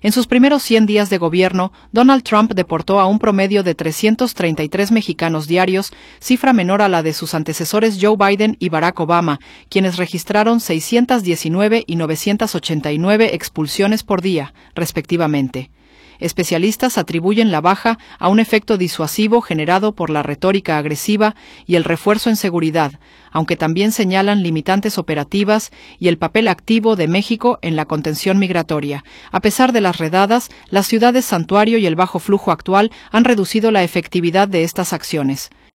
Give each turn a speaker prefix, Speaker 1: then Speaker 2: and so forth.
Speaker 1: En sus primeros 100 días de gobierno, Donald Trump deportó a un promedio de 333 mexicanos diarios, cifra menor a la de sus antecesores Joe Biden y Barack Obama, quienes registraron 619 y 989 expulsiones por día, respectivamente. Especialistas atribuyen la baja a un efecto disuasivo generado por la retórica agresiva y el refuerzo en seguridad, aunque también señalan limitantes operativas y el papel activo de México en la contención migratoria. A pesar de las redadas, las ciudades santuario y el bajo flujo actual han reducido la efectividad de estas acciones.